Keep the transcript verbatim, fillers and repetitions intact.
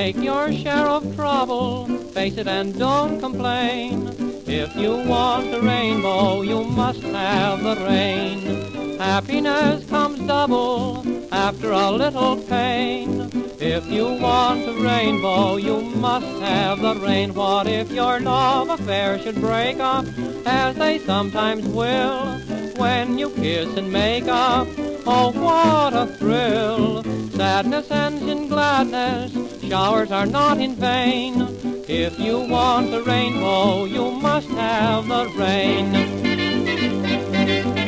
take your share of trouble, face it and don't complain. If you want a rainbow, you must have the rain. Happiness comes double after a little pain. If you want a rainbow, you must have the rain. What if your love affair should break up, as they sometimes will, when you kiss and make up? Oh, what a thrill! Sadness ends in gladness, showers are not in vain. If you want the rainbow, you must have the rain.